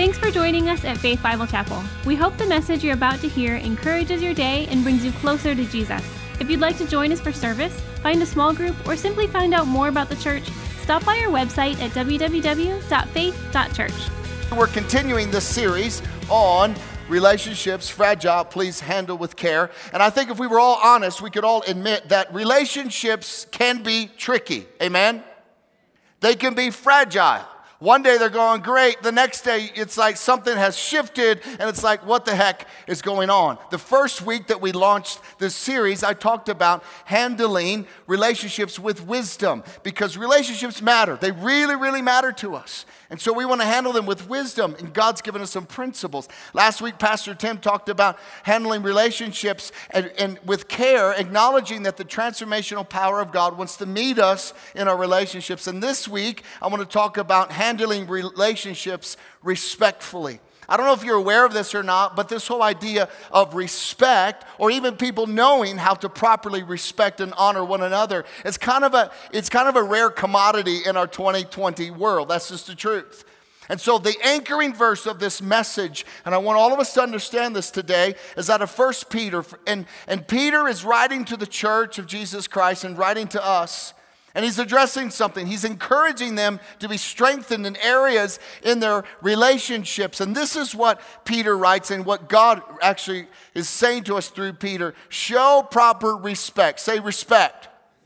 Thanks for joining us at Faith Bible Chapel. We hope the message you're about to hear encourages your day and brings you closer to Jesus. If you'd like to join us for service, find a small group, or simply find out more about the church, stop by our website at www.faith.church. We're continuing this series on relationships, fragile, please handle with care. And I think if we were all honest, we could all admit that relationships can be tricky. Amen? They can be fragile. One day they're going great. The next day it's like something has shifted and it's like, what the heck is going on? The first week that we launched this series, I talked about handling relationships with wisdom because relationships matter. They really, really matter to us. And so we want to handle them with wisdom, and God's given us some principles. Last week, Pastor Tim talked about handling relationships and with care, acknowledging that the transformational power of God wants to meet us in our relationships. And this week, I want to talk about handling relationships respectfully. I don't know if you're aware of this or not, but this whole idea of respect, or even people knowing how to properly respect and honor one another, it's kind of a rare commodity in our 2020 world. That's just the truth. And so the anchoring verse of this message, and I want all of us to understand this today, is out of 1 Peter. And Peter is writing to the church of Jesus Christ and writing to us. And he's addressing something. He's encouraging them to be strengthened in areas in their relationships. And this is what Peter writes and what God actually is saying to us through Peter. Show proper respect. Say respect.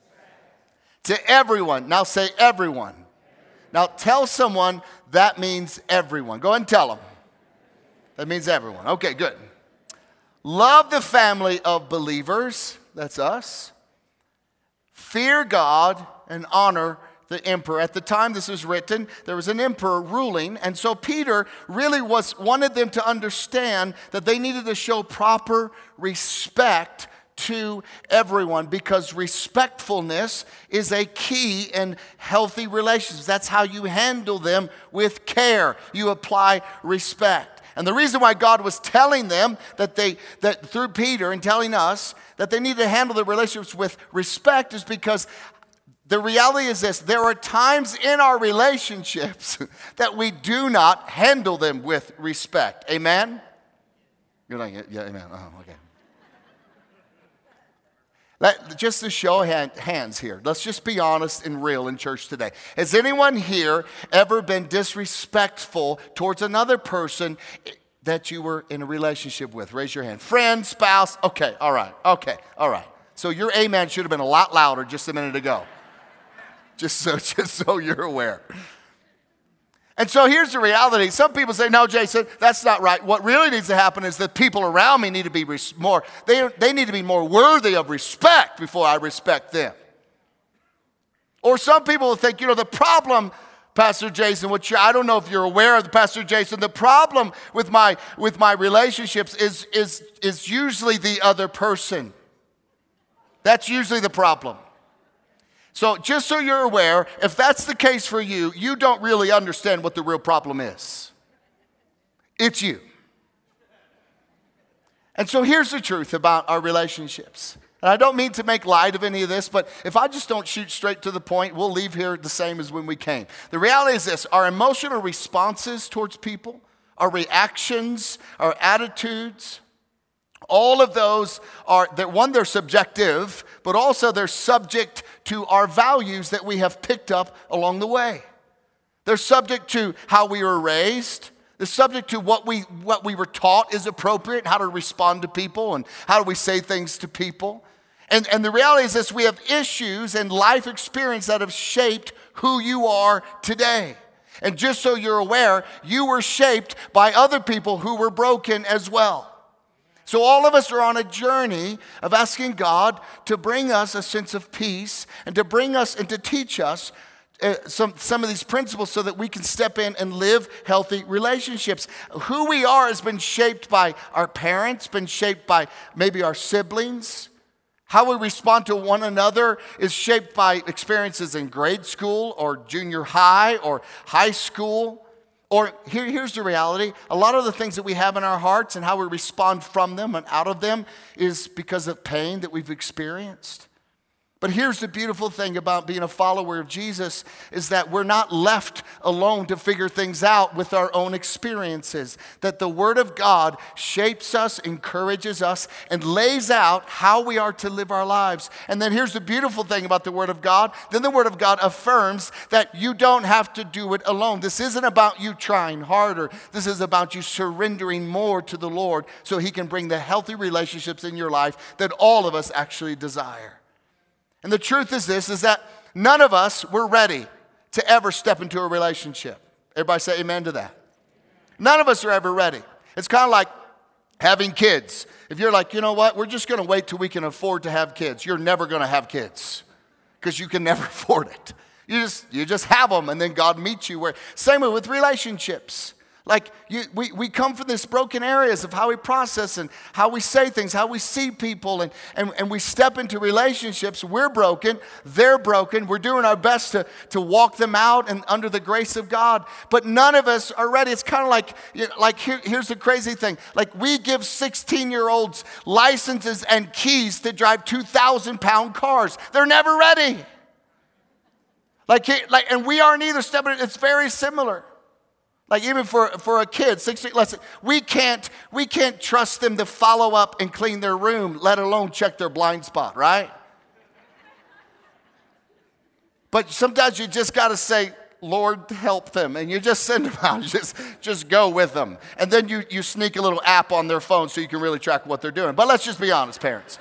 To everyone. Now say everyone. Now tell someone that means everyone. Go ahead and tell them. That means everyone. Okay, good. Love the family of believers. That's us. Fear God and honor the emperor. At the time this was written, there was an emperor ruling, and so Peter really wanted them to understand that they needed to show proper respect to everyone because respectfulness is a key in healthy relationships. That's how you handle them with care. You apply respect. And the reason why God was telling them that through Peter and telling us that they need to handle their relationships with respect is because the reality is this: there are times in our relationships that we do not handle them with respect. Amen? You're like, yeah, amen. Oh, okay. Just to show hands here, let's just be honest and real in church today. Has anyone here ever been disrespectful towards another person that you were in a relationship with? Raise your hand. Friend, spouse. Okay, all right. Okay, all right. So your amen should have been a lot louder just a minute ago. Just so you're aware. And so here's the reality. Some people say, no, Jason, that's not right. What really needs to happen is that people around me need to be more, they need to be more worthy of respect before I respect them. Or some people will think, the problem, Pastor Jason, which I don't know if you're aware of, the Pastor Jason, the problem with my relationships is usually the other person. That's usually the problem. So just so you're aware, if that's the case for you, you don't really understand what the real problem is. It's you. And so here's the truth about our relationships. And I don't mean to make light of any of this, but if I just don't shoot straight to the point, we'll leave here the same as when we came. The reality is this: our emotional responses towards people, our reactions, our attitudes, all of those they're subjective, but also they're subject to our values that we have picked up along the way. They're subject to how we were raised. They're subject to what we were taught is appropriate, how to respond to people, and how do we say things to people. And the reality is this: we have issues and life experience that have shaped who you are today. And just so you're aware, you were shaped by other people who were broken as well. So all of us are on a journey of asking God to bring us a sense of peace and to bring us and to teach us some of these principles so that we can step in and live healthy relationships. Who we are has been shaped by our parents, been shaped by maybe our siblings. How we respond to one another is shaped by experiences in grade school or junior high or high school. Or here's the reality. A lot of the things that we have in our hearts and how we respond from them and out of them is because of pain that we've experienced. But here's the beautiful thing about being a follower of Jesus is that we're not left alone to figure things out with our own experiences. That the Word of God shapes us, encourages us, and lays out how we are to live our lives. And then here's the beautiful thing about the Word of God. Then the Word of God affirms that you don't have to do it alone. This isn't about you trying harder. This is about you surrendering more to the Lord so He can bring the healthy relationships in your life that all of us actually desire. And the truth is this, is that none of us were ready to ever step into a relationship. Everybody say amen to that. None of us are ever ready. It's kind of like having kids. If you're like, you know what, we're just going to wait till we can afford to have kids. You're never going to have kids because you can never afford it. You just have them, and then God meets you where. Same way with relationships. Like we come from this broken areas of how we process and how we say things, how we see people, and we step into relationships. We're broken, they're broken. We're doing our best to walk them out and under the grace of God. But none of us are ready. It's kind of like here's the crazy thing. Like we give 16-year-olds licenses and keys to drive 2,000-pound cars. They're never ready. And we aren't either stepping. It's very similar. Like even for a kid, 16, listen, we can't trust them to follow up and clean their room, let alone check their blind spot, right? But sometimes you just got to say, Lord, help them. And you just send them out. Just go with them. And then you sneak a little app on their phone so you can really track what they're doing. But let's just be honest, parents.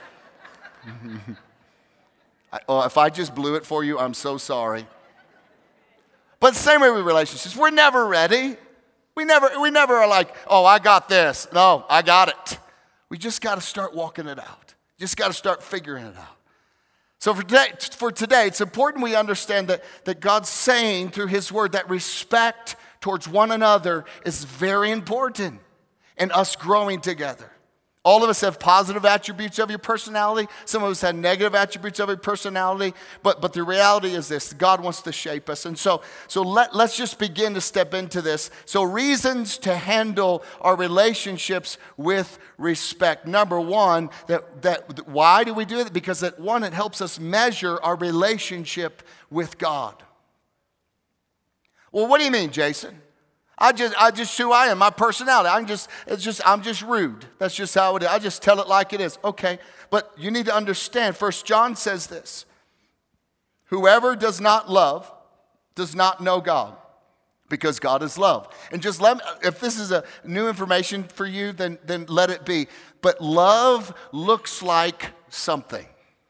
If I just blew it for you, I'm so sorry. But same way with relationships. We're never ready. We never are like, oh, I got this. No, I got it. We just got to start walking it out. Just got to start figuring it out. So for today, it's important we understand that God's saying through His Word that respect towards one another is very important in us growing together. All of us have positive attributes of your personality. Some of us have negative attributes of your personality. But the reality is this. God wants to shape us. And so let's just begin to step into this. So reasons to handle our relationships with respect. Number one, that why do we do it? Because it helps us measure our relationship with God. Well, what do you mean, Jason? I just who I am, my personality. I'm just rude. That's just how it is. I just tell it like it is. Okay, but you need to understand. 1 John says this: whoever does not love does not know God, because God is love. And just if this is a new information for you, then let it be. But love looks like something.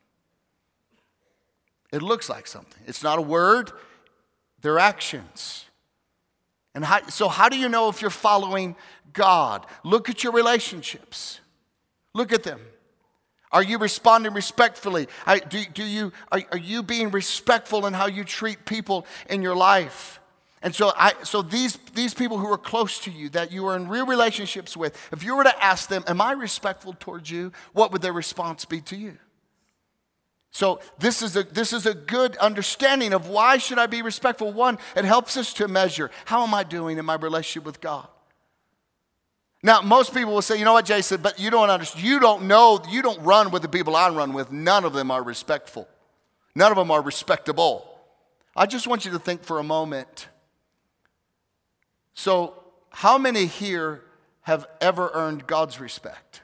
It looks like something. It's not a word. They're actions. And how do you know if you're following God? Look at your relationships. Look at them. Are you responding respectfully? Are you being respectful in how you treat people in your life? And so these people who are close to you, that you are in real relationships with, if you were to ask them, am I respectful towards you? What would their response be to you? So this is a good understanding of why should I be respectful. One, it helps us to measure, how am I doing in my relationship with God? Now, most people will say, you know what, Jason, but you don't understand. You don't know, you don't run with the people I run with. None of them are respectful. None of them are respectable. I just want you to think for a moment. So how many here have ever earned God's respect?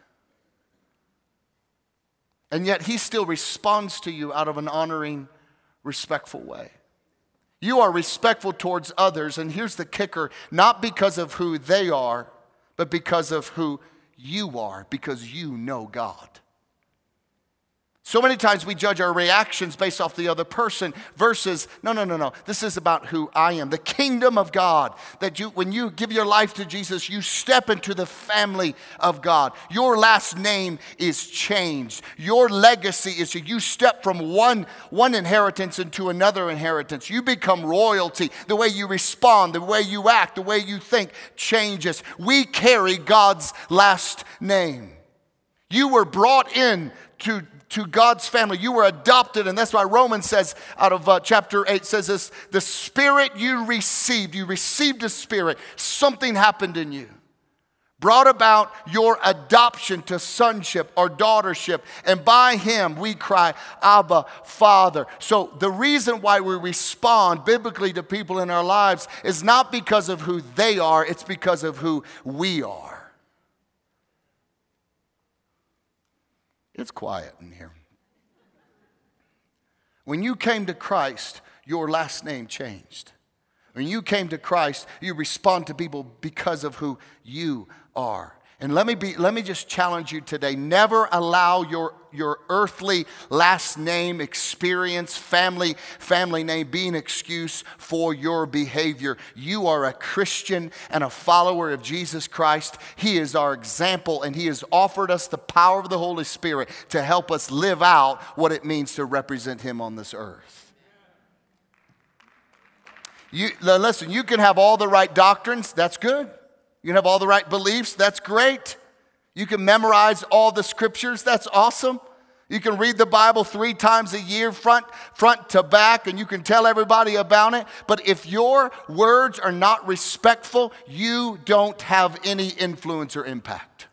And yet He still responds to you out of an honoring, respectful way. You are respectful towards others, and here's the kicker, not because of who they are, but because of who you are, because you know God. So many times we judge our reactions based off the other person versus, no. This is about who I am. The kingdom of God. That when you give your life to Jesus, you step into the family of God. Your last name is changed. Your legacy is you step from one inheritance into another inheritance. You become royalty. The way you respond, the way you act, the way you think changes. We carry God's last name. You were brought in to God's family. You were adopted, and that's why Romans says out of chapter 8 says this, the Spirit you received a Spirit. Something happened in you. brought about your adoption to sonship or daughtership. And by him we cry, Abba, Father. So the reason why we respond biblically to people in our lives is not because of who they are, it's because of who we are. It's quiet in here. When you came to Christ, your last name changed. When you came to Christ, you respond to people because of who you are. And let me just challenge you today. Never allow your earthly last name, experience, family name be an excuse for your behavior. You are a Christian and a follower of Jesus Christ. He is our example, and he has offered us the power of the Holy Spirit to help us live out what it means to represent him on this earth. Listen, you can have all the right doctrines. That's good. You can have all the right beliefs. That's great. You can memorize all the scriptures. That's awesome. You can read the Bible 3 times a year, front to back, and you can tell everybody about it. But if your words are not respectful, you don't have any influence or impact.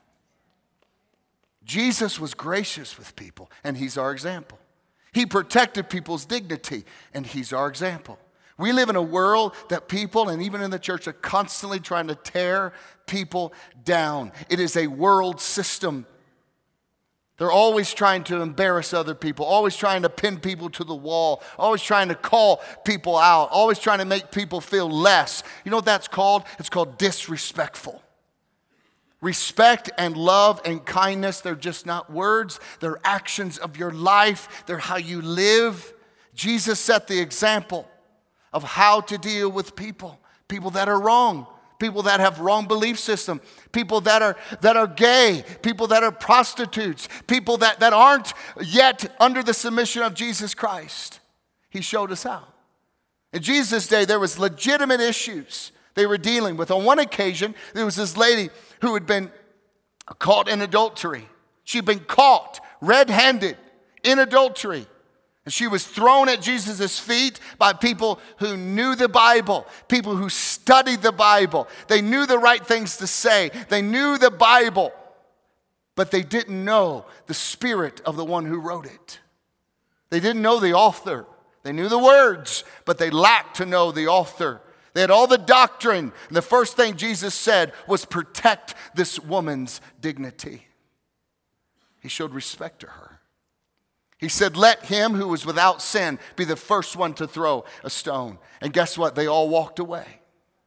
Jesus was gracious with people, and he's our example. He protected people's dignity, and he's our example. We live in a world that people, and even in the church, are constantly trying to tear people down. It is a world system. They're always trying to embarrass other people, always trying to pin people to the wall, always trying to call people out, always trying to make people feel less. You know what that's called? It's called disrespectful. Respect and love and kindness, they're just not words. They're actions of your life. They're how you live. Jesus set the example of how to deal with people that are wrong, people that have wrong belief system, people that are gay, people that are prostitutes, people that aren't yet under the submission of Jesus Christ. He showed us how. In Jesus' day, there was legitimate issues they were dealing with. On one occasion, there was this lady who had been caught in adultery. She'd been caught red-handed in adultery. And she was thrown at Jesus' feet by people who knew the Bible, people who studied the Bible. They knew the right things to say. They knew the Bible, but they didn't know the spirit of the one who wrote it. They didn't know the author. They knew the words, but they lacked to know the author. They had all the doctrine. And the first thing Jesus said was, protect this woman's dignity. He showed respect to her. He said, let him who was without sin be the first one to throw a stone. And guess what? They all walked away.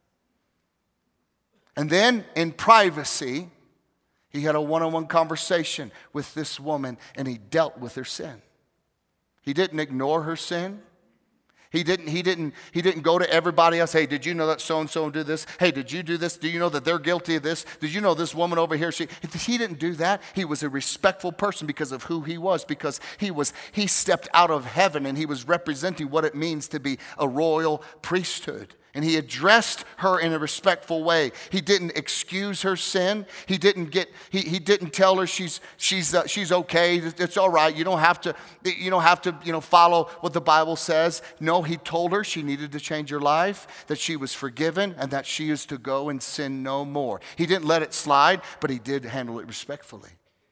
And then in privacy, he had a one-on-one conversation with this woman, and he dealt with her sin. He didn't ignore her sin. He didn't go to everybody else. Hey, did you know that so-and-so did this? Hey, did you do this? Do you know that they're guilty of this? Did you know this woman over here? He didn't do that. He was a respectful person because of who he was, because he stepped out of heaven and he was representing what it means to be a royal priesthood. And he addressed her in a respectful way. He didn't excuse her sin. He didn't tell her she's okay. It's all right. You don't have to follow what the Bible says. No, he told her she needed to change her life, that she was forgiven, and that she is to go and sin no more. He didn't let it slide, but he did handle it respectfully.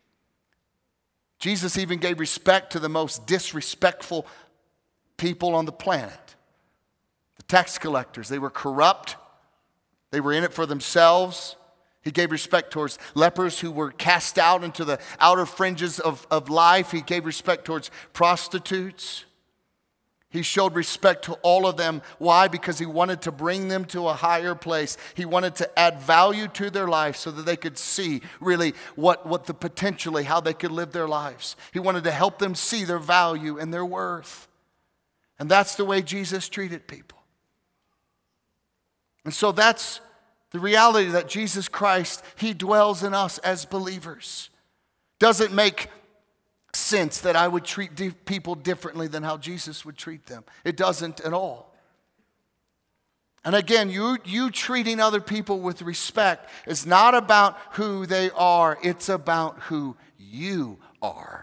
Jesus even gave respect to the most disrespectful people on the planet. Tax collectors, they were corrupt. They were in it for themselves. He gave respect towards lepers who were cast out into the outer fringes of life. He gave respect towards prostitutes. He showed respect to all of them. Why? Because he wanted to bring them to a higher place. He wanted to add value to their life so that they could see really potentially how they could live their lives. He wanted to help them see their value and their worth. And that's the way Jesus treated people. And so that's the reality, that Jesus Christ, he dwells in us as believers. Doesn't make sense that I would treat people differently than how Jesus would treat them. It doesn't at all. And again, you treating other people with respect is not about who they are. It's about who you are.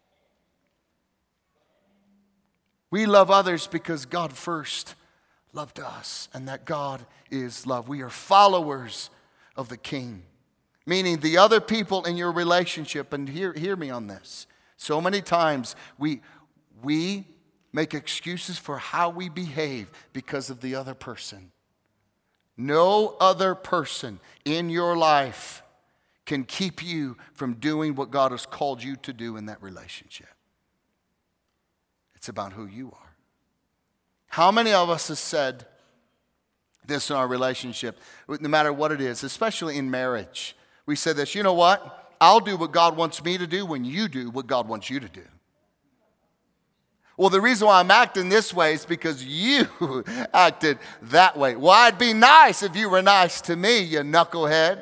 We love others because God first loved us, and that God is love. We are followers of the King. Meaning the other people in your relationship, and hear me on this. So many times we make excuses for how we behave because of the other person. No other person in your life can keep you from doing what God has called you to do in that relationship. It's about who you are. How many of us have said this in our relationship, no matter what it is, especially in marriage? We say this, you know what? I'll do what God wants me to do when you do what God wants you to do. Well, the reason why I'm acting this way is because you acted that way. Well, it'd be nice if you were nice to me, you knucklehead.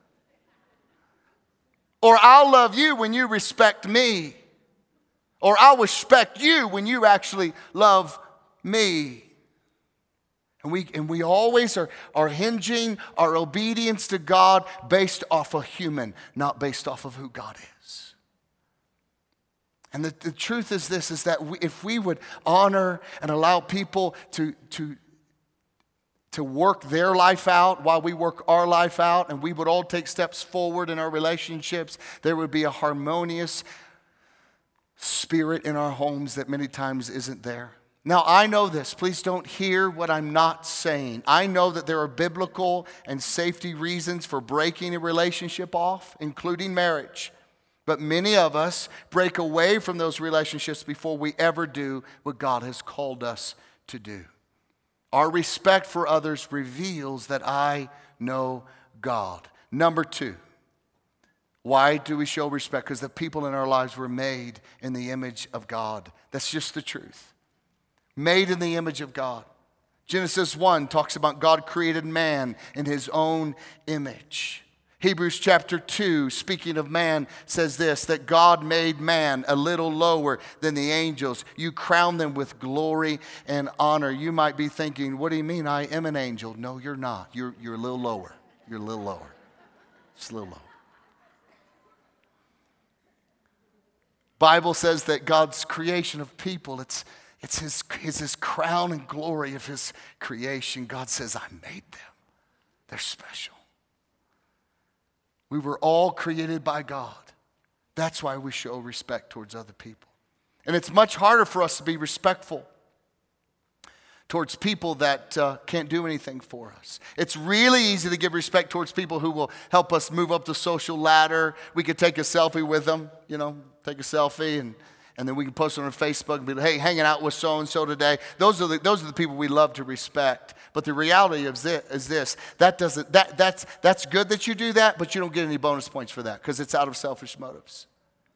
Or I'll love you when you respect me. Or I'll respect you when you actually love me. And we always are hinging our obedience to God based off of human, not based off of who God is. And the truth is this, is that if we would honor and allow people to work their life out while we work our life out, and we would all take steps forward in our relationships, there would be a harmonious spirit in our homes that many times isn't there. Now, I know this. Please don't hear what I'm not saying. I know that there are biblical and safety reasons for breaking a relationship off, including marriage. But many of us break away from those relationships before we ever do what God has called us to do. Our respect for others reveals that I know God. Number 2, why do we show respect? Because the people in our lives were made in the image of God. That's just the truth. Made in the image of God. Genesis 1 talks about God created man in his own image. Hebrews chapter 2, speaking of man, says this, that God made man a little lower than the angels. You crown them with glory and honor. You might be thinking, what do you mean I am an angel? No, you're not. You're a little lower. You're a little lower. Just a little lower. Bible says that God's creation of people, it's his crown and glory of his creation. God says, I made them. They're special. We were all created by God. That's why we show respect towards other people. And it's much harder for us to be respectful towards people that can't do anything for us. It's really easy to give respect towards people who will help us move up the social ladder. We could take a selfie with them, take a selfie and then we can post it on Facebook and be like, hey, hanging out with so-and-so today. Those are the people we love to respect. But the reality is this. That's good that you do that, but you don't get any bonus points for that because it's out of selfish motives.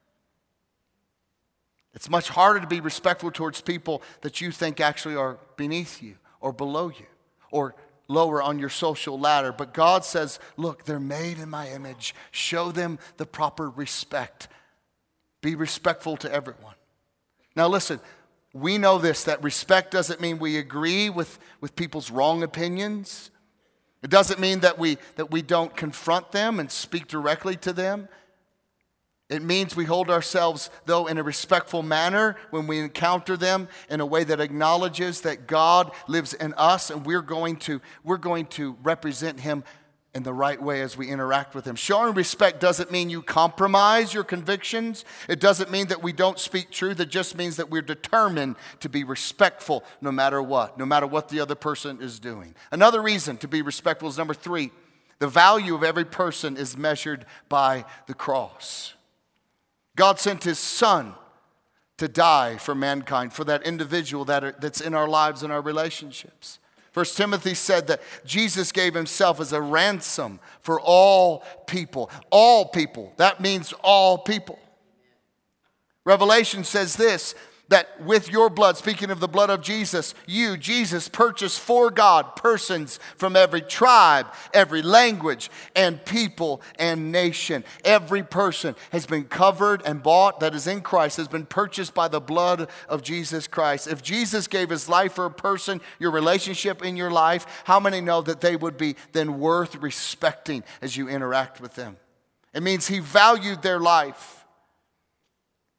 It's much harder to be respectful towards people that you think actually are beneath you or below you or lower on your social ladder. But God says, look, they're made in my image. Show them the proper respect. Be respectful to everyone. Now listen, we know this, that respect doesn't mean we agree with people's wrong opinions. It doesn't mean that we don't confront them and speak directly to them. It means we hold ourselves, though, in a respectful manner when we encounter them in a way that acknowledges that God lives in us and we're going to represent him in the right way as we interact with him. Showing respect doesn't mean you compromise your convictions. It doesn't mean that we don't speak truth. It just means that we're determined to be respectful no matter what the other person is doing. Another reason to be respectful is number 3. The value of every person is measured by the cross. God sent his son to die for mankind, for that individual that's in our lives and our relationships. 1 Timothy said that Jesus gave himself as a ransom for all people. All people. That means all people. Revelation says this, that with your blood, speaking of the blood of Jesus, you, Jesus, purchased for God persons from every tribe, every language, and people and nation. Every person has been covered and bought that is in Christ, has been purchased by the blood of Jesus Christ. If Jesus gave his life for a person, your relationship in your life, how many know that they would be then worth respecting as you interact with them? It means he valued their life.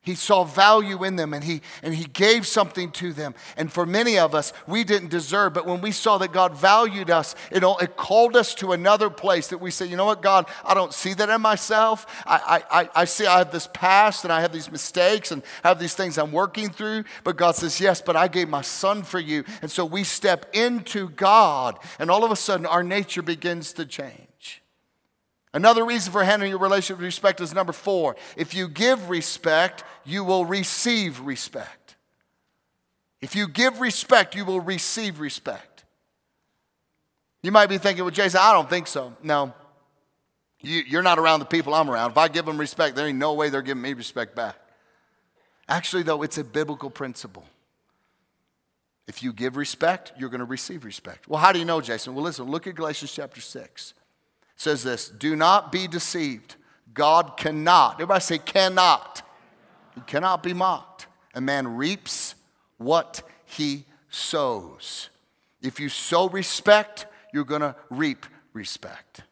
He saw value in them, and he gave something to them. And for many of us, we didn't deserve, but when we saw that God valued us, it called us to another place that we say, you know what, God, I don't see that in myself. I see I have this past, and I have these mistakes, and I have these things I'm working through. But God says, yes, but I gave my son for you. And so we step into God, and all of a sudden, our nature begins to change. Another reason for handling your relationship with respect is number 4. If you give respect, you will receive respect. If you give respect, you will receive respect. You might be thinking, well, Jason, I don't think so. No, you're not around the people I'm around. If I give them respect, there ain't no way they're giving me respect back. Actually, though, it's a biblical principle. If you give respect, you're going to receive respect. Well, how do you know, Jason? Well, listen, look at Galatians chapter 6. It says this, do not be deceived. God cannot, everybody say cannot. He cannot be mocked. A man reaps what he sows. If you sow respect, you're going to reap respect.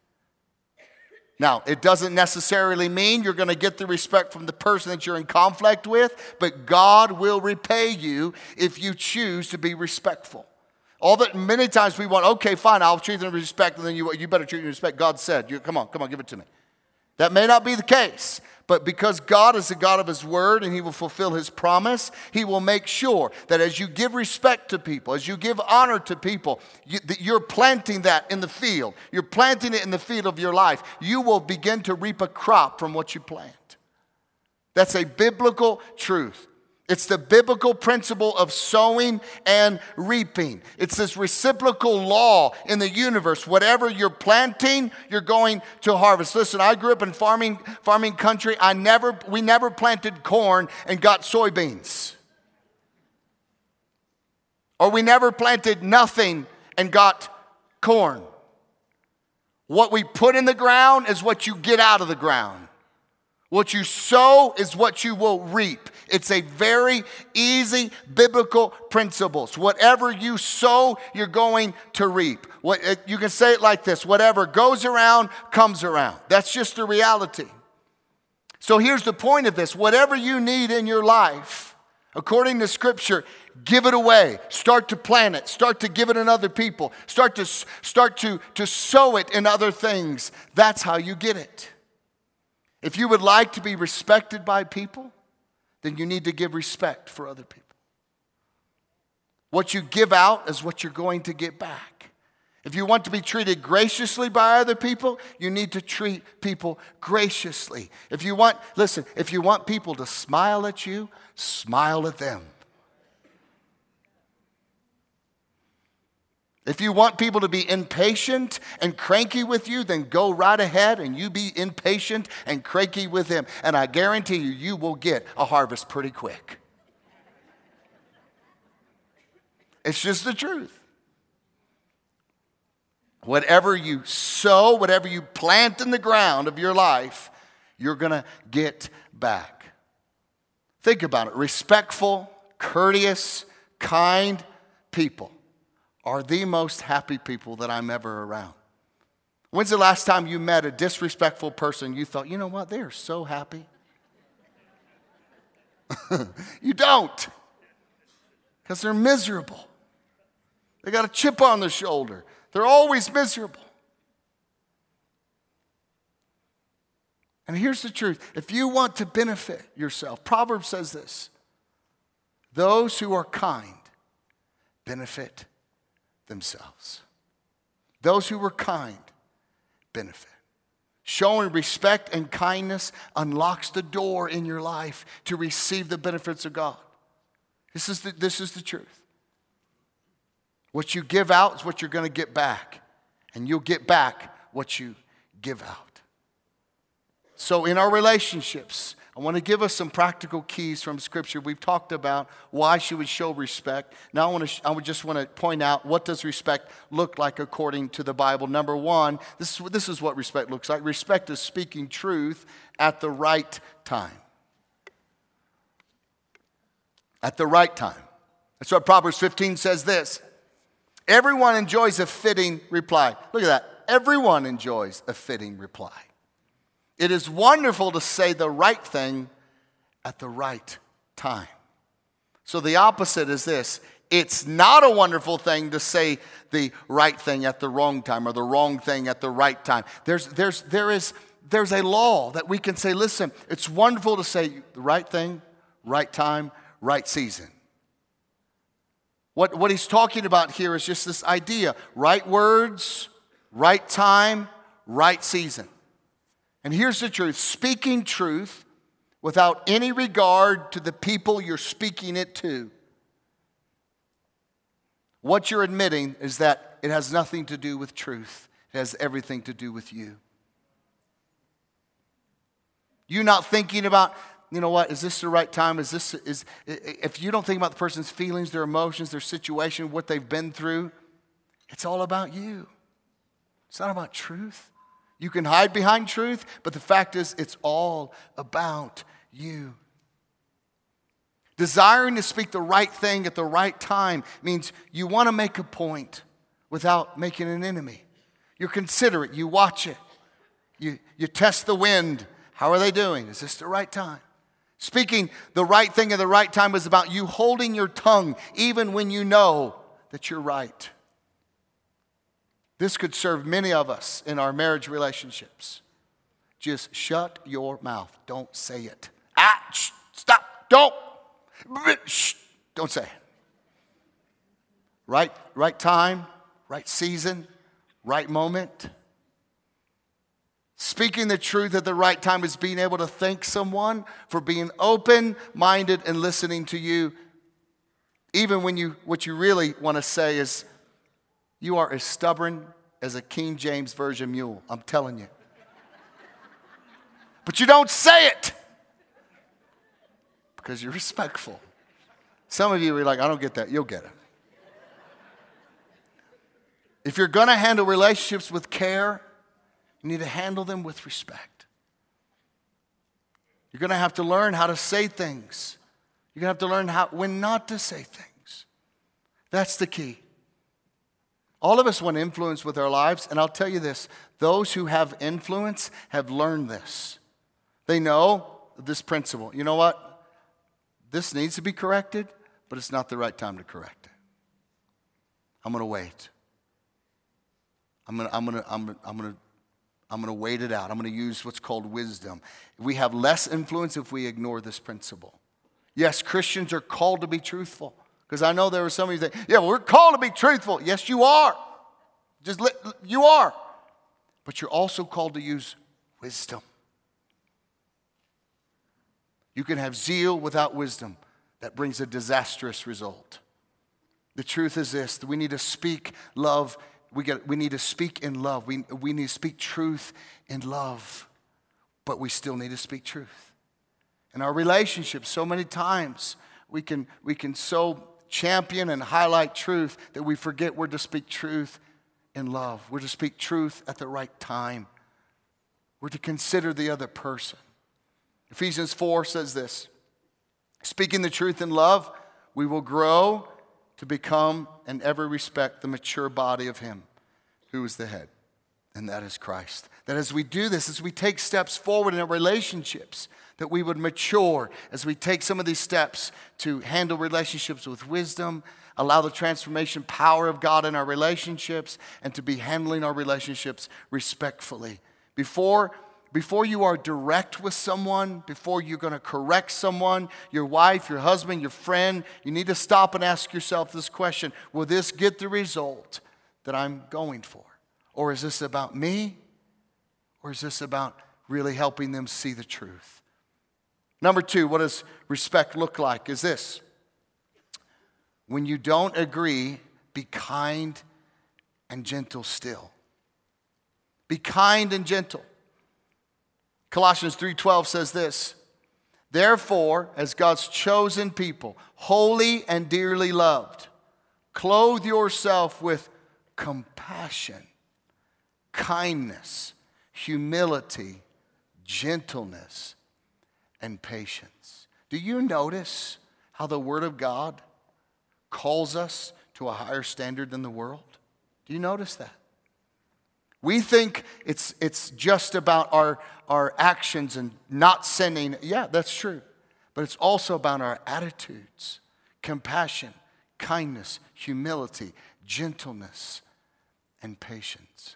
Now, it doesn't necessarily mean you're going to get the respect from the person that you're in conflict with, but God will repay you if you choose to be respectful. All that many times we want, okay, fine, I'll treat them with respect, and then you better treat them with respect. God said, come on, give it to me. That may not be the case, but because God is the God of His word and He will fulfill His promise, He will make sure that as you give respect to people, as you give honor to people, you're planting that in the field. You're planting it in the field of your life. You will begin to reap a crop from what you plant. That's a biblical truth. It's the biblical principle of sowing and reaping. It's this reciprocal law in the universe. Whatever you're planting, you're going to harvest. Listen, I grew up in farming country. We never planted corn and got soybeans. Or we never planted nothing and got corn. What we put in the ground is what you get out of the ground. What you sow is what you will reap. It's a very easy biblical principle. So whatever you sow, you're going to reap. You can say it like this: whatever goes around, comes around. That's just the reality. So here's the point of this. Whatever you need in your life, according to Scripture, give it away. Start to plant it. Start to give it in other people. Start to sow it in other things. That's how you get it. If you would like to be respected by people, then you need to give respect for other people. What you give out is what you're going to get back. If you want to be treated graciously by other people, you need to treat people graciously. If you want people to smile at you, smile at them. If you want people to be impatient and cranky with you, then go right ahead and you be impatient and cranky with them. And I guarantee you, you will get a harvest pretty quick. It's just the truth. Whatever you sow, whatever you plant in the ground of your life, you're going to get back. Think about it. Respectful, courteous, kind people are the most happy people that I'm ever around. When's the last time you met a disrespectful person you thought, you know what, they're so happy? You don't. Because they're miserable. They got a chip on their shoulder. They're always miserable. And here's the truth. If you want to benefit yourself, Proverbs says this: those who are kind benefit themselves. Those who were kind benefit. Showing respect and kindness unlocks the door in your life to receive the benefits of God. This is the truth. What you give out is what you're going to get back. And you'll get back what you give out. So in our relationships, I want to give us some practical keys from Scripture. We've talked about why should we show respect. Now I just want to point out, what does respect look like according to the Bible? Number one, this is what respect looks like. Respect is speaking truth at the right time. At the right time. That's what Proverbs 15 says this: everyone enjoys a fitting reply. Look at that. Everyone enjoys a fitting reply. It is wonderful to say the right thing at the right time. So the opposite is this. It's not a wonderful thing to say the right thing at the wrong time or the wrong thing at the right time. There's a law that we can say, listen, it's wonderful to say the right thing, right time, right season. What he's talking about here is just this idea, right words, right time, right season. And here's the truth, speaking truth without any regard to the people you're speaking it to. What you're admitting is that it has nothing to do with truth. It has everything to do with you. You not thinking about, you know what, is this the right time? If you don't think about the person's feelings, their emotions, their situation, what they've been through, it's all about you. It's not about truth. You can hide behind truth, but the fact is, it's all about you. Desiring to speak the right thing at the right time means you want to make a point without making an enemy. You're considerate. You watch it. You test the wind. How are they doing? Is this the right time? Speaking the right thing at the right time is about you holding your tongue even when you know that you're right. This could serve many of us in our marriage relationships. Just shut your mouth. Don't say it. Stop. Don't. Shh, don't say it. Right time, right season, right moment. Speaking the truth at the right time is being able to thank someone for being open-minded and listening to you. Even when what you really want to say is, you are as stubborn as a King James Version mule. I'm telling you. But you don't say it. Because you're respectful. Some of you are like, I don't get that. You'll get it. If you're going to handle relationships with care, you need to handle them with respect. You're going to have to learn how to say things. You're going to have to learn when not to say things. That's the key. All of us want influence with our lives, and I'll tell you this. Those who have influence have learned this. They know this principle. You know what? This needs to be corrected, but it's not the right time to correct it. I'm going to wait. I'm going to wait it out. I'm going to use what's called wisdom. We have less influence if we ignore this principle. Yes, Christians are called to be truthful. Because I know there are some of you that, yeah, we're called to be truthful. Yes, you are. You are. But you're also called to use wisdom. You can have zeal without wisdom. That brings a disastrous result. The truth is this, that we need to speak love. We need to speak in love. We need to speak truth in love. But we still need to speak truth. In our relationships, so many times we can so champion and highlight truth that we forget we're to speak truth in love. We're to speak truth at the right time. We're to consider the other person. Ephesians 4 says this, speaking the truth in love, we will grow to become in every respect the mature body of Him who is the head, and that is Christ. That as we do this, as we take steps forward in our relationships, that we would mature as we take some of these steps to handle relationships with wisdom, allow the transformation power of God in our relationships, and to be handling our relationships respectfully. Before you are direct with someone, before you're going to correct someone, your wife, your husband, your friend, you need to stop and ask yourself this question, will this get the result that I'm going for? Or is this about me? Or is this about really helping them see the truth? Number 2, what does respect look like? Is this. When you don't agree, be kind and gentle still. Be kind and gentle. Colossians 3:12 says this, therefore, as God's chosen people, holy and dearly loved, clothe yourself with compassion, kindness, humility, gentleness, and patience. Do you notice how the Word of God calls us to a higher standard than the world? Do you notice that? We think it's just about our actions and not sinning. Yeah, that's true. but it's also about our attitudes, compassion, kindness, humility, gentleness, and patience.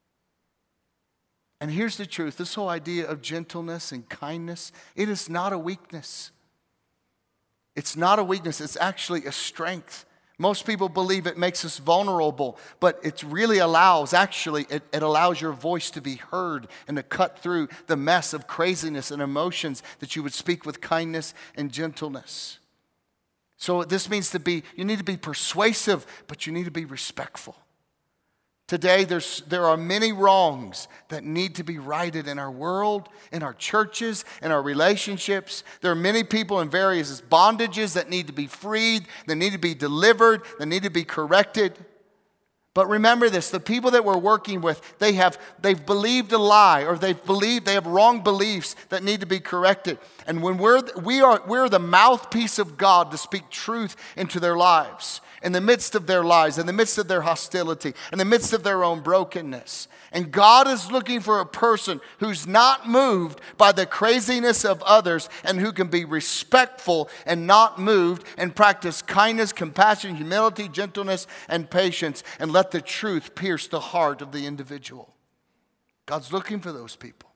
And here's the truth. This whole idea of gentleness and kindness, it is not a weakness. It's not a weakness. It's actually a strength. Most people believe it makes us vulnerable, but it really allows, it allows your voice to be heard and to cut through the mess of craziness and emotions, that you would speak with kindness and gentleness. So this means you need to be persuasive, but you need to be respectful. Today, there are many wrongs that need to be righted in our world, in our churches, in our relationships. There are many people in various bondages that need to be freed, that need to be delivered, that need to be corrected. But remember this, the people that we're working with, they've believed a lie, or they have wrong beliefs that need to be corrected. And when we're the mouthpiece of God to speak truth into their lives, in the midst of their lives, in the midst of their hostility, in the midst of their own brokenness. And God is looking for a person who's not moved by the craziness of others, and who can be respectful and not moved, and practice kindness, compassion, humility, gentleness, and patience, and let the truth pierce the heart of the individual. God's looking for those people.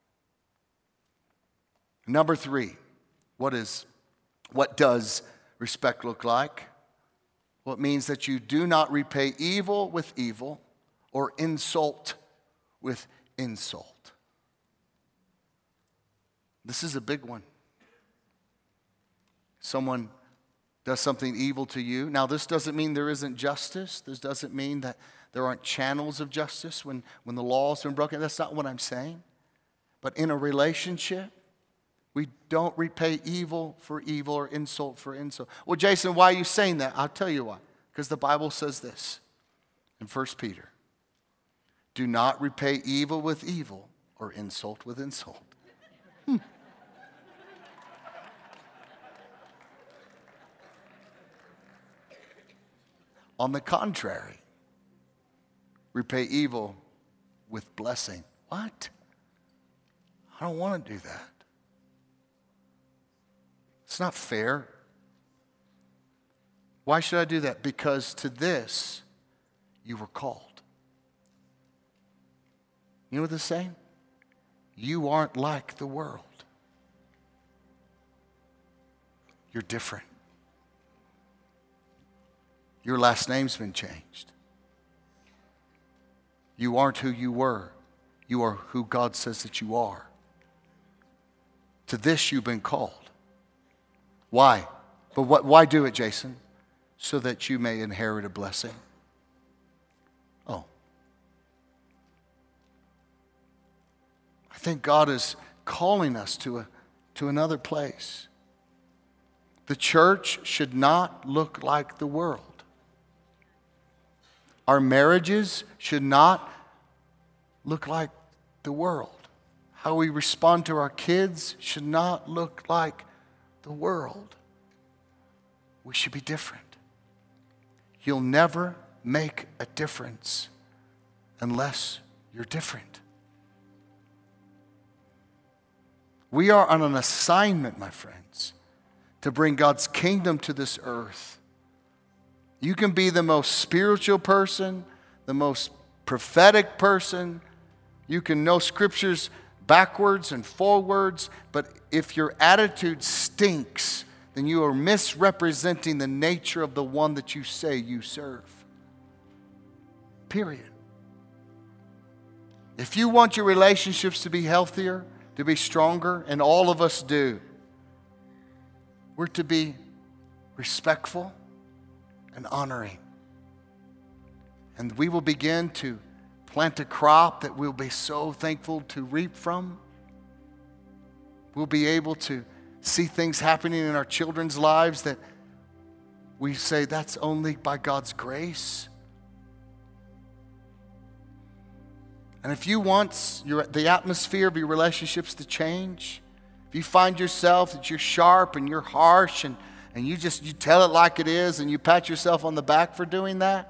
Number 3, what does respect look like? Well, it means that you do not repay evil with evil, or insult with insult. This is a big one. Someone does something evil to you. Now, this doesn't mean there isn't justice. This doesn't mean that there aren't channels of justice when the law's been broken. That's not what I'm saying. But in a relationship, we don't repay evil for evil or insult for insult. Well, Jason, why are you saying that? I'll tell you why. Because the Bible says this in 1 Peter. Do not repay evil with evil or insult with insult. On the contrary, repay evil with blessing. What? I don't want to do that. It's not fair. Why should I do that? Because to this you were called. You know what this is saying? You aren't like the world. You're different. Your last name's been changed. You aren't who you were. You are who God says that you are. To this you've been called. Why? But why do it, Jason? So that you may inherit a blessing. Oh. I think God is calling us to another place. The church should not look like the world. Our marriages should not look like the world. How we respond to our kids should not look like the world. We should be different. You'll never make a difference unless you're different. We are on an assignment, my friends, to bring God's kingdom to this earth. You can be the most spiritual person, the most prophetic person. You can know scriptures backwards and forwards, but if your attitude stinks, then you are misrepresenting the nature of the one that you say you serve. Period. If you want your relationships to be healthier, to be stronger, and all of us do, we're to be respectful and honoring. And we will begin to plant a crop that we'll be so thankful to reap from. We'll be able to see things happening in our children's lives that we say that's only by God's grace. And if you want the atmosphere of your relationships to change, if you find yourself that you're sharp and you're harsh and you tell it like it is and you pat yourself on the back for doing that,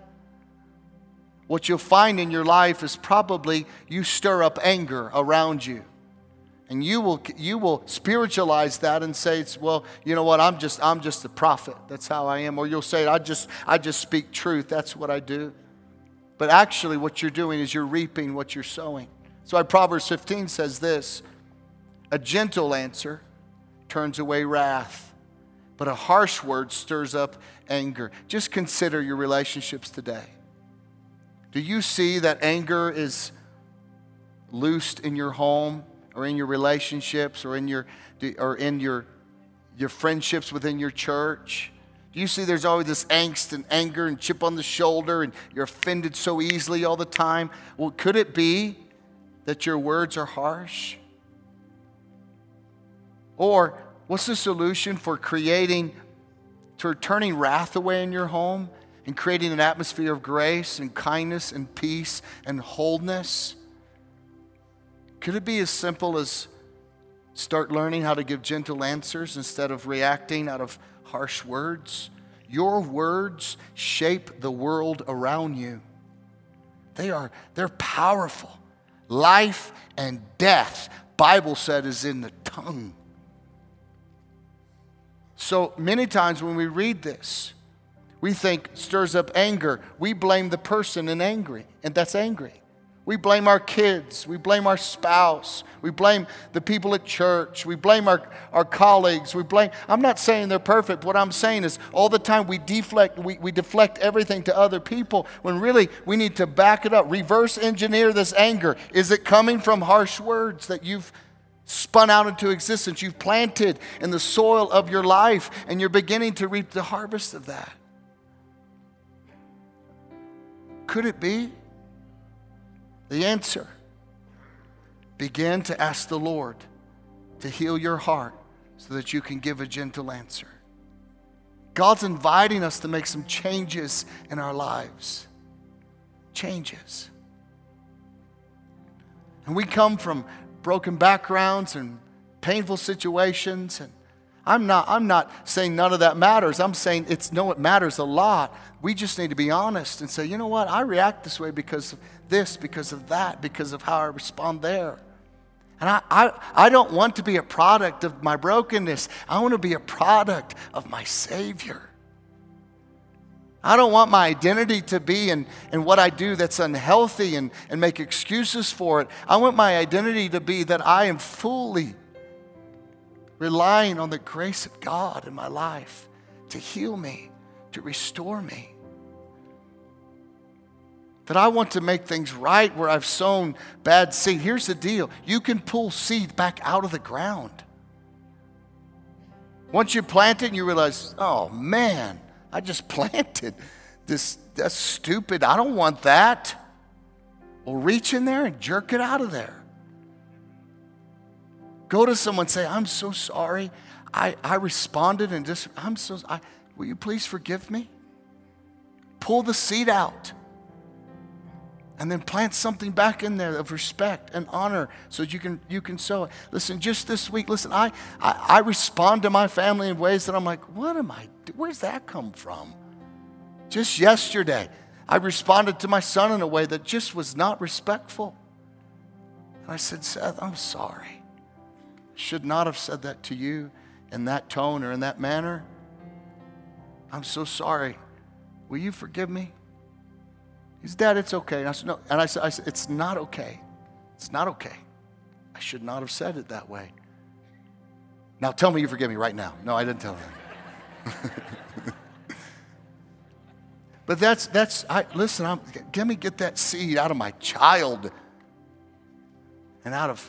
what you'll find in your life is probably you stir up anger around you. And you will spiritualize that and say, it's, well, you know what, I'm just a prophet. That's how I am. Or you'll say, I just speak truth. That's what I do. But actually what you're doing is you're reaping what you're sowing. So Proverbs 15 says this, a gentle answer turns away wrath, but a harsh word stirs up anger. Just consider your relationships today. Do you see that anger is loosed in your home or in your relationships or in your friendships within your church? Do you see there's always this angst and anger and chip on the shoulder and you're offended so easily all the time? Well, could it be that your words are harsh? Or what's the solution for turning wrath away in your home and creating an atmosphere of grace and kindness and peace and wholeness? Could it be as simple as start learning how to give gentle answers instead of reacting out of harsh words? Your words shape the world around you. They're powerful. Life and death, Bible said, is in the tongue. So many times when we read this, we think stirs up anger. We blame the person and that's angry. We blame our kids. We blame our spouse. We blame the people at church. We blame our colleagues. I'm not saying they're perfect. What I'm saying is all the time we deflect everything to other people when really we need to back it up. Reverse engineer this anger. Is it coming from harsh words that you've spun out into existence? You've planted in the soil of your life and you're beginning to reap the harvest of that. Could it be? The answer, begin to ask the Lord to heal your heart so that you can give a gentle answer. God's inviting us to make some changes in our lives. Changes. And we come from broken backgrounds and painful situations, and I'm not saying none of that matters. I'm saying it matters a lot. We just need to be honest and say, you know what, I react this way because of this, because of that, because of how I respond there. And I don't want to be a product of my brokenness. I want to be a product of my Savior. I don't want my identity to be in what I do that's unhealthy and make excuses for it. I want my identity to be that I am fully relying on the grace of God in my life to heal me, to restore me. That I want to make things right where I've sown bad seed. Here's the deal. You can pull seed back out of the ground. Once you plant it and you realize, oh man, I just planted this. That's stupid. I don't want that. Well, reach in there and jerk it out of there. Go to someone and say, I'm so sorry. I responded and just, will you please forgive me? Pull the seed out. And then plant something back in there of respect and honor so that you can sow it. Listen, just this week, I respond to my family in ways that I'm like, where's that come from? Just yesterday, I responded to my son in a way that just was not respectful. And I said, Seth, I'm sorry. I should not have said that to you in that tone or in that manner. I'm so sorry. Will you forgive me? He said, Dad, it's okay. And I said, no. And I said, it's not okay. It's not okay. I should not have said it that way. Now tell me you forgive me right now. No, I didn't tell him. But let me get that seed out of my child and out of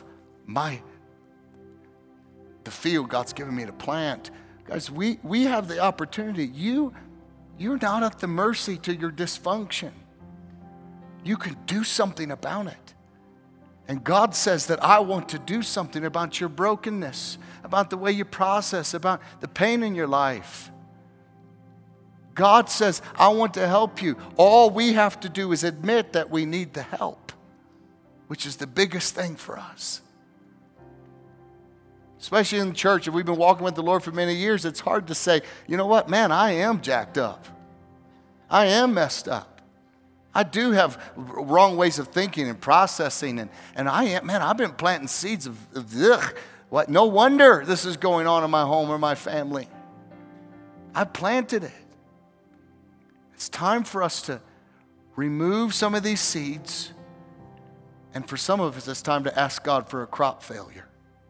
the field God's given me to plant. Guys, we have the opportunity. You're not at the mercy to your dysfunction. You can do something about it. And God says that I want to do something about your brokenness, about the way you process, about the pain in your life. God says, I want to help you. All we have to do is admit that we need the help, which is the biggest thing for us. Especially in the church, if we've been walking with the Lord for many years, it's hard to say, you know what, man, I am jacked up. I am messed up. I do have wrong ways of thinking and processing. And I've been planting seeds of ugh. What? No wonder this is going on in my home or my family. I planted it. It's time for us to remove some of these seeds. And for some of us, it's time to ask God for a crop failure.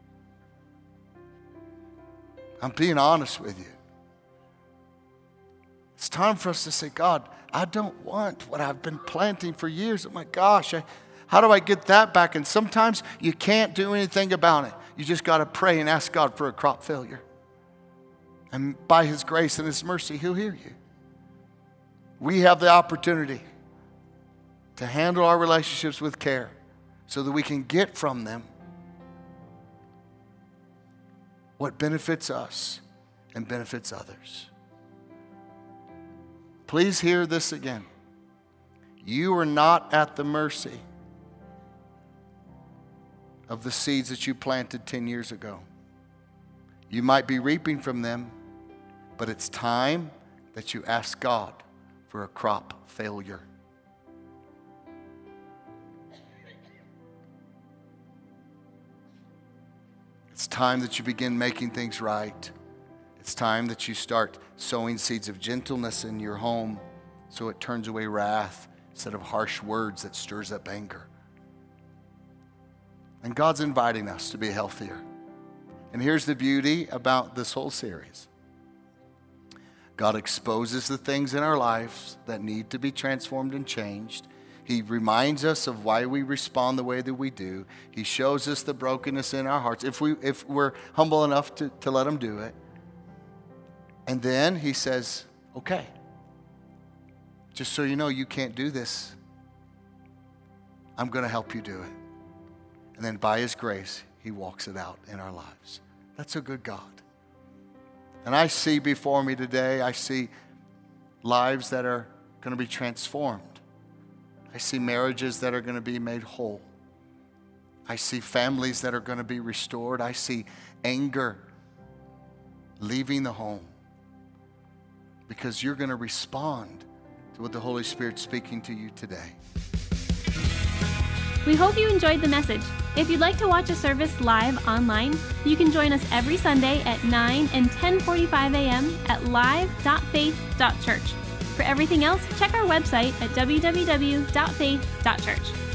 I'm being honest with you. It's time for us to say, God, I don't want what I've been planting for years. Oh my gosh, how do I get that back? And sometimes you can't do anything about it. You just got to pray and ask God for a crop failure. And by His grace and His mercy, He'll hear you. We have the opportunity to handle our relationships with care so that we can get from them what benefits us and benefits others. Please hear this again. You are not at the mercy of the seeds that you planted 10 years ago. You might be reaping from them, but it's time that you ask God for a crop failure. It's time that you begin making things right. It's time that you start sowing seeds of gentleness in your home so it turns away wrath instead of harsh words that stirs up anger. And God's inviting us to be healthier. And here's the beauty about this whole series. God exposes the things in our lives that need to be transformed and changed. He reminds us of why we respond the way that we do. He shows us the brokenness in our hearts if we're humble enough to let Him do it. And then He says, okay, just so you know you can't do this, I'm going to help you do it. And then by His grace, He walks it out in our lives. That's a good God. And I see before me today, I see lives that are going to be transformed. I see marriages that are going to be made whole. I see families that are going to be restored. I see anger leaving the home because you're going to respond to what the Holy Spirit's speaking to you today. We hope you enjoyed the message. If you'd like to watch a service live online, you can join us every Sunday at 9 and 10:45 a.m. at live.faith.church. For everything else, check our website at www.faith.church.